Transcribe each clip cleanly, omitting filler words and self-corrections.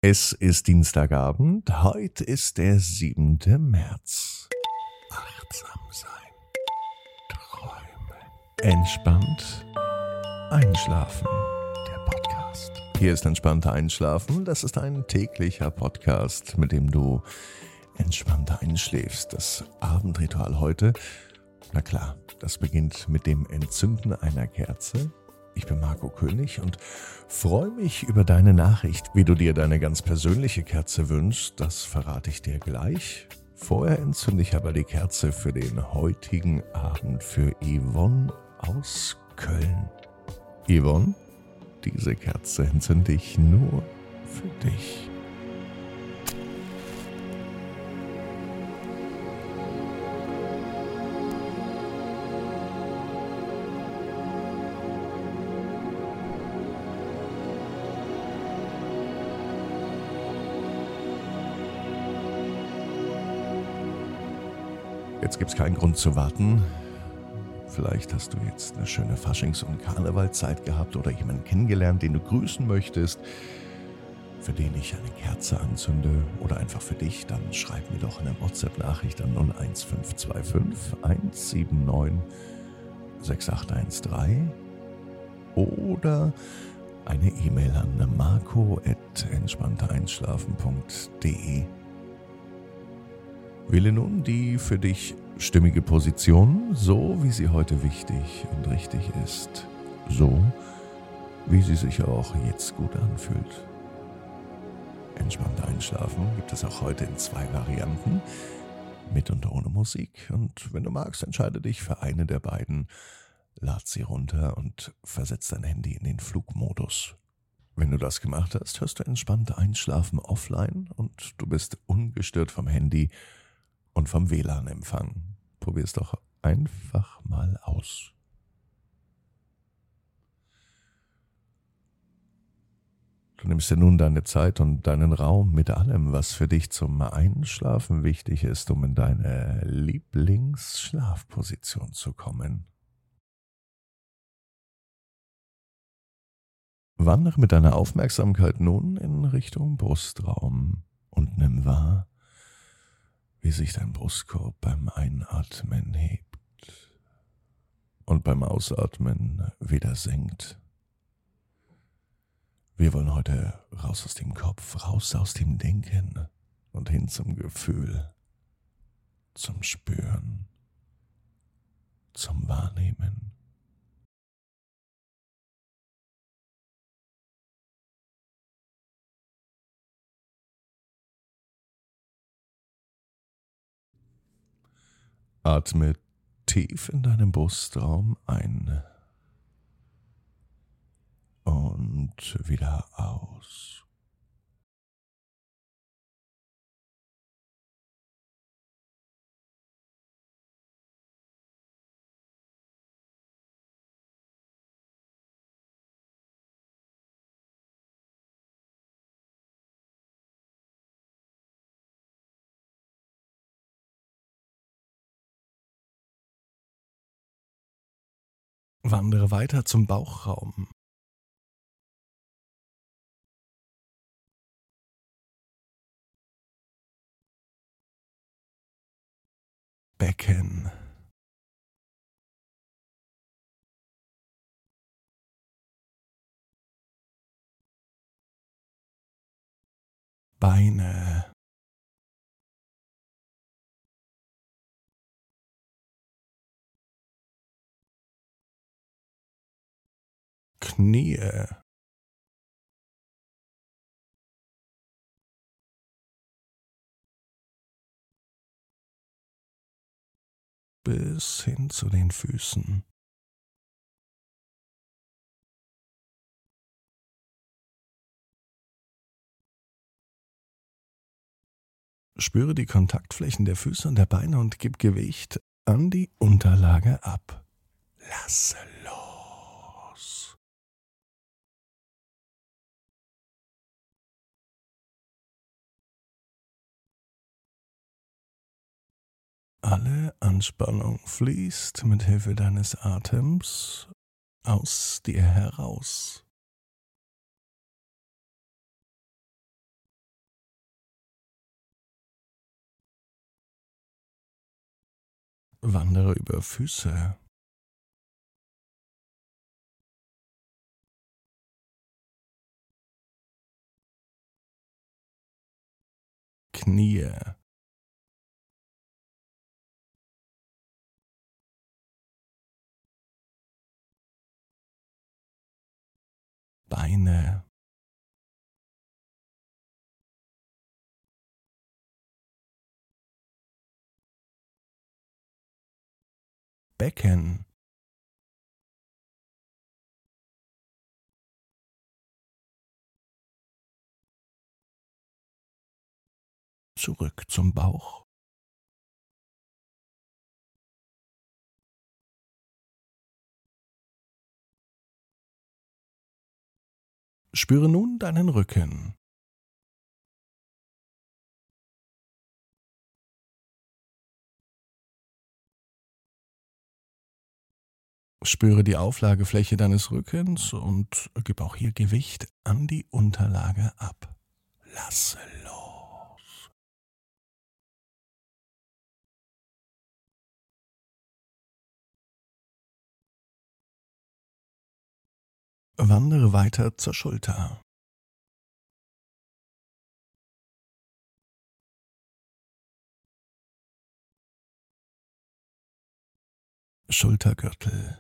Es ist Dienstagabend, heute ist der 7. März. Achtsam sein, träumen, entspannt einschlafen. Der Podcast. Hier ist entspannter Einschlafen. Das ist ein täglicher Podcast, mit dem du entspannter einschläfst. Das Abendritual heute, na klar, das beginnt mit dem Entzünden einer Kerze. Ich bin Marco König und freue mich über deine Nachricht. Wie du dir deine ganz persönliche Kerze wünschst, das verrate ich dir gleich. Vorher entzünde ich aber die Kerze für den heutigen Abend für Yvonne aus Köln. Yvonne, diese Kerze entzünde ich nur für dich. Jetzt gibt's keinen Grund zu warten. Vielleicht hast du jetzt eine schöne Faschings- und Karnevalzeit gehabt oder jemanden kennengelernt, den du grüßen möchtest, für den ich eine Kerze anzünde oder einfach für dich. Dann schreib mir doch eine WhatsApp-Nachricht an 01525 179 6813 oder eine E-Mail an marco@entspanntereinschlafen.de. Wähle nun die für dich stimmige Position, so wie sie heute wichtig und richtig ist. So, wie sie sich auch jetzt gut anfühlt. Entspannt einschlafen gibt es auch heute in 2 Varianten, mit und ohne Musik. Und wenn du magst, entscheide dich für eine der beiden, lad sie runter und versetz dein Handy in den Flugmodus. Wenn du das gemacht hast, hörst du entspannt einschlafen offline und du bist ungestört vom Handy und vom WLAN-Empfang. Probier es doch einfach mal aus. Du nimmst dir nun deine Zeit und deinen Raum mit allem, was für dich zum Einschlafen wichtig ist, um in deine Lieblingsschlafposition zu kommen. Wandere mit deiner Aufmerksamkeit nun in Richtung Brustraum und nimm wahr, wie sich dein Brustkorb beim Einatmen hebt und beim Ausatmen wieder senkt. Wir wollen heute raus aus dem Kopf, raus aus dem Denken und hin zum Gefühl, zum Spüren, zum Wahrnehmen. Atme tief in deinem Brustraum ein und wieder aus. Wandere weiter zum Bauchraum. Becken, Beine, Knie, bis hin zu den Füßen. Spüre die Kontaktflächen der Füße und der Beine und gib Gewicht an die Unterlage ab. Lasse los. Alle Anspannung fließt mit Hilfe deines Atems aus dir heraus. Wandere über Füße, Knie, Beine, Becken, zurück zum Bauch. Spüre nun deinen Rücken. Spüre die Auflagefläche deines Rückens und gib auch hier Gewicht an die Unterlage ab. Lasse los. Wandere weiter zur Schulter. Schultergürtel,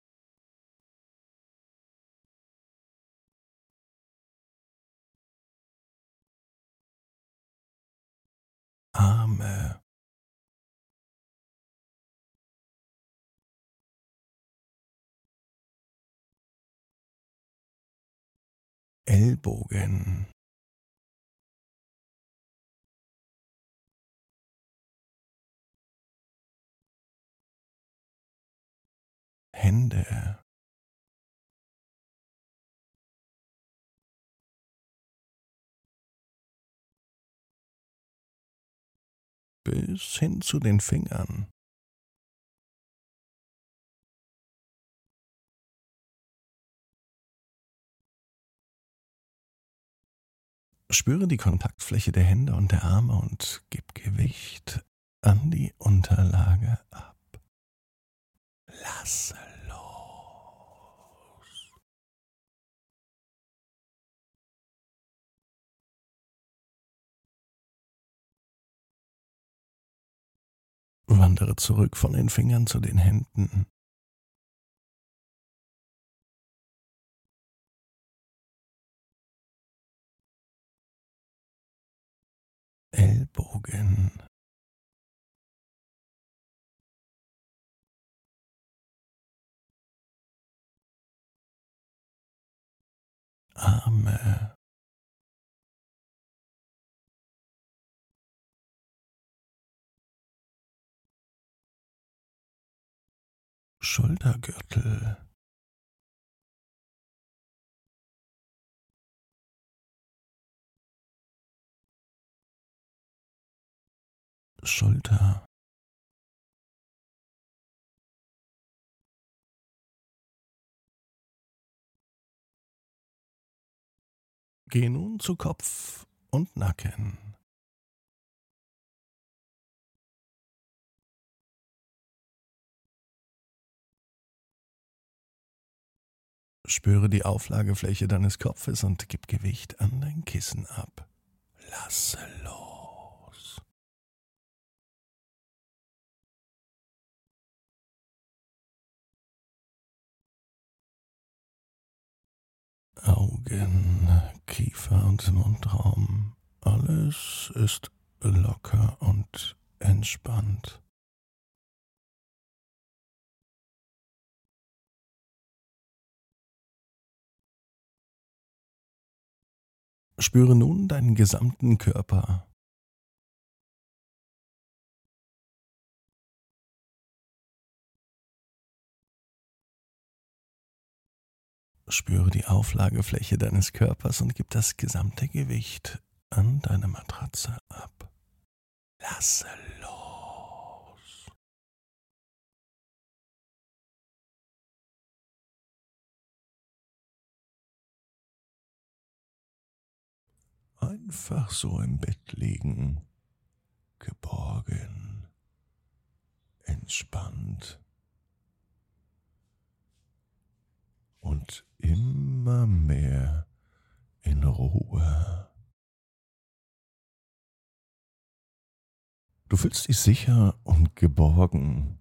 Arme, Ellbogen, Hände, bis hin zu den Fingern. Spüre die Kontaktfläche der Hände und der Arme und gib Gewicht an die Unterlage ab. Lasse los. Wandere zurück von den Fingern zu den Händen. Ellbogen, Arme, Schultergürtel, Schulter, geh nun zu Kopf und Nacken. Spüre die Auflagefläche deines Kopfes und gib Gewicht an dein Kissen ab. Lasse los. Augen, Kiefer und Mundraum. Alles ist locker und entspannt. Spüre nun deinen gesamten Körper. Spüre die Auflagefläche deines Körpers und gib das gesamte Gewicht an deine Matratze ab. Lasse los. Einfach so im Bett liegen, geborgen, entspannt und immer mehr in Ruhe. Du fühlst dich sicher und geborgen,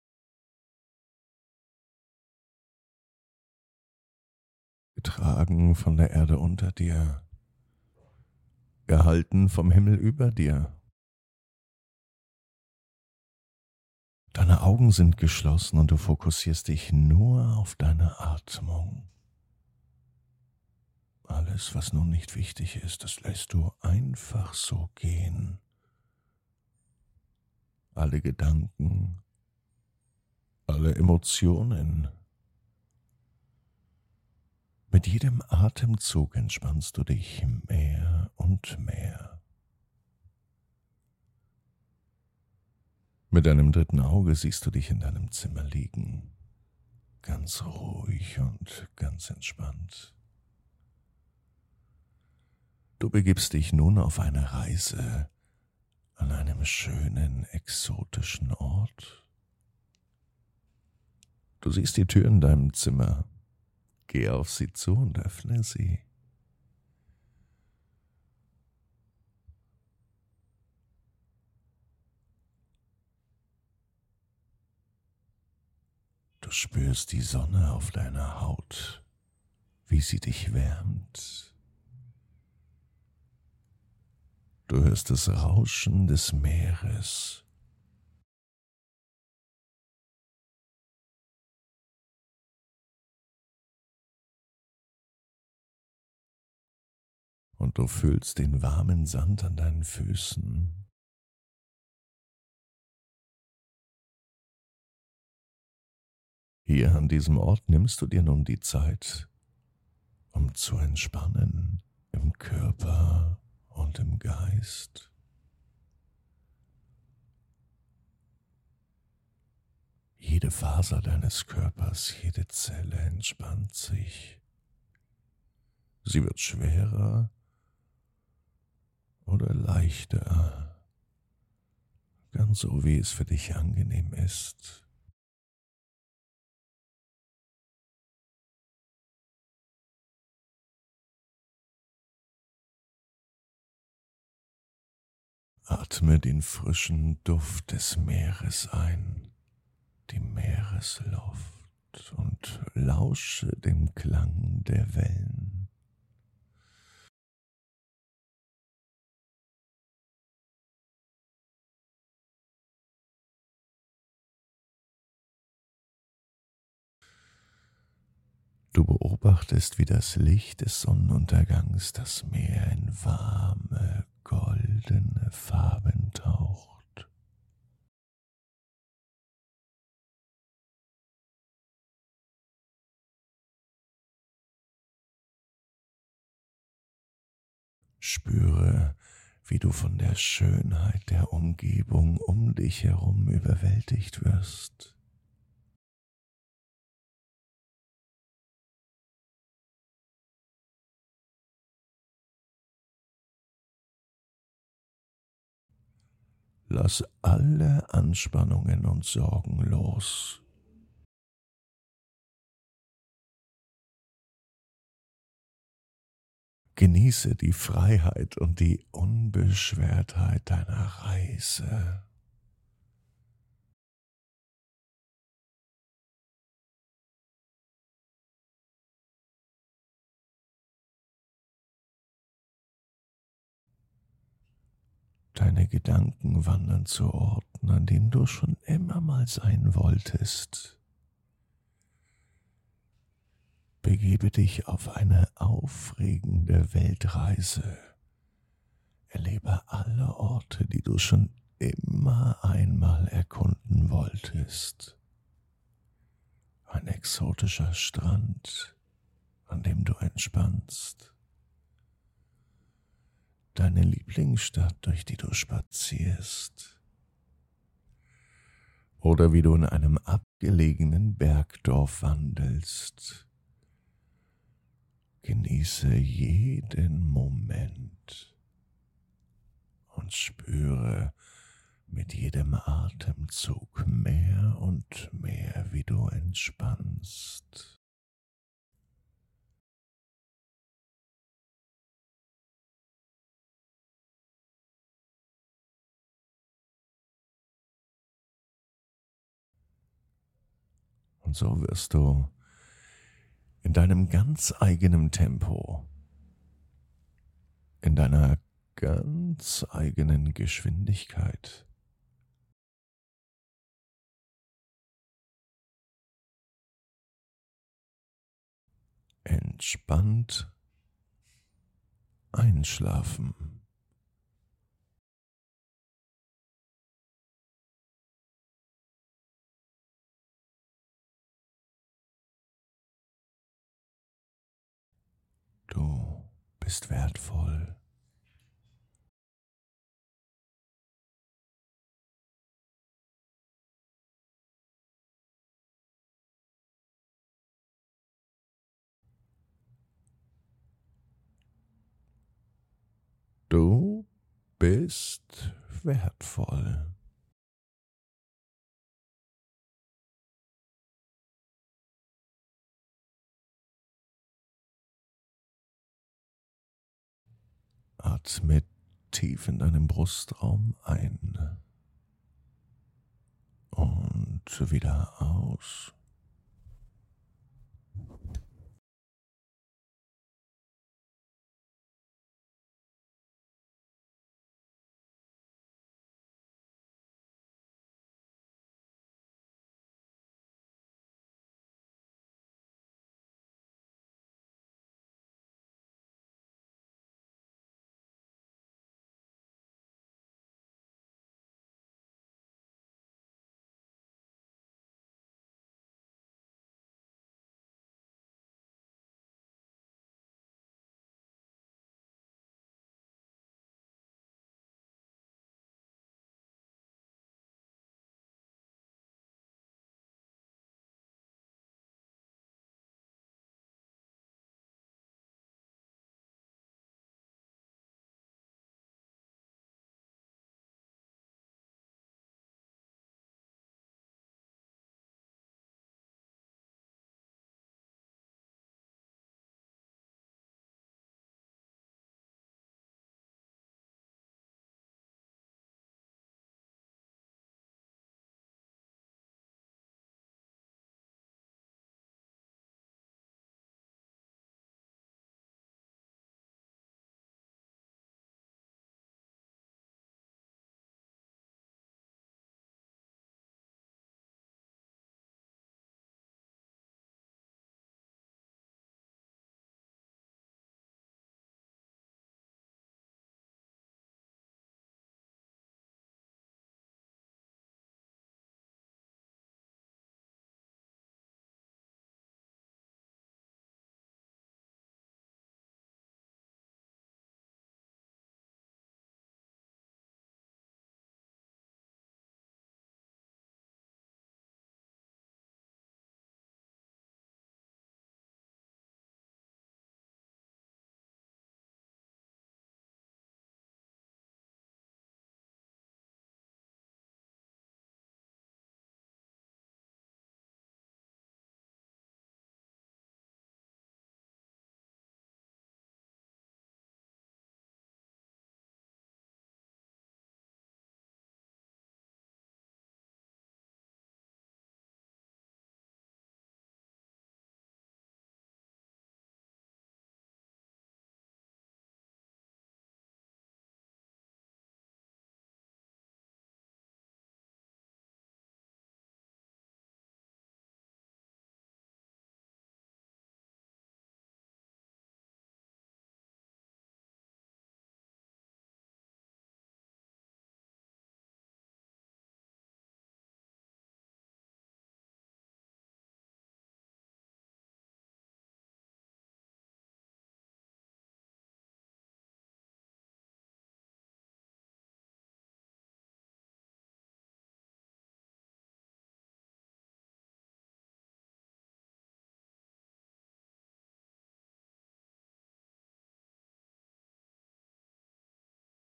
getragen von der Erde unter dir, gehalten vom Himmel über dir. Deine Augen sind geschlossen und du fokussierst dich nur auf deine Atmung. Alles, was nun nicht wichtig ist, das lässt du einfach so gehen. Alle Gedanken, alle Emotionen. Mit jedem Atemzug entspannst du dich mehr und mehr. Mit deinem dritten Auge siehst du dich in deinem Zimmer liegen, ganz ruhig und ganz entspannt. Du begibst dich nun auf eine Reise an einem schönen, exotischen Ort. Du siehst die Tür in deinem Zimmer. Geh auf sie zu und öffne sie. Du spürst die Sonne auf deiner Haut, wie sie dich wärmt. Du hörst das Rauschen des Meeres. Und du fühlst den warmen Sand an deinen Füßen. Hier an diesem Ort nimmst du dir nun die Zeit, um zu entspannen im Körper und im Geist. Jede Faser deines Körpers, jede Zelle entspannt sich. Sie wird schwerer oder leichter, ganz so wie es für dich angenehm ist. Atme den frischen Duft des Meeres ein, die Meeresluft, und lausche dem Klang der Wellen. Du beobachtest, wie das Licht des Sonnenuntergangs das Meer in warme, goldene Farben taucht. Spüre, wie du von der Schönheit der Umgebung um dich herum überwältigt wirst. Lass alle Anspannungen und Sorgen los. Genieße die Freiheit und die Unbeschwertheit deiner Reise. Deine Gedanken wandern zu Orten, an denen du schon immer mal sein wolltest. Begebe dich auf eine aufregende Weltreise. Erlebe alle Orte, die du schon immer einmal erkunden wolltest. Ein exotischer Strand, an dem du entspannst. Deine Lieblingsstadt, durch die du spazierst. Oder wie du in einem abgelegenen Bergdorf wandelst. Genieße jeden Moment und spüre, mit jedem Atemzug mehr und mehr, wie du entspannst. Und so wirst du in deinem ganz eigenen Tempo, in deiner ganz eigenen Geschwindigkeit entspannt einschlafen. Du bist wertvoll. Du bist wertvoll. Atme tief in deinem Brustraum ein und wieder aus.